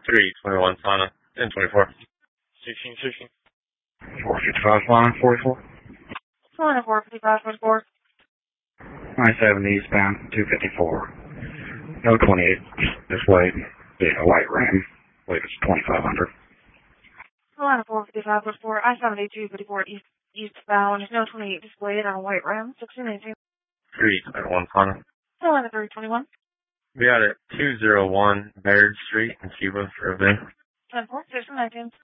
321 Sana, 1024. 1660. 455 Sana, 44. Sana 455, 44. 970 eastbound, 254. No 28. This way, yeah, white Ram. I believe it's 2500. Sana 455, 44. I-70, 254 eastbound. No 28 displayed on a white Ram. 1618. 321 Sana. Sana 321. We got it 201 Baird Street in Cuba for a bit. 10-4, 1619.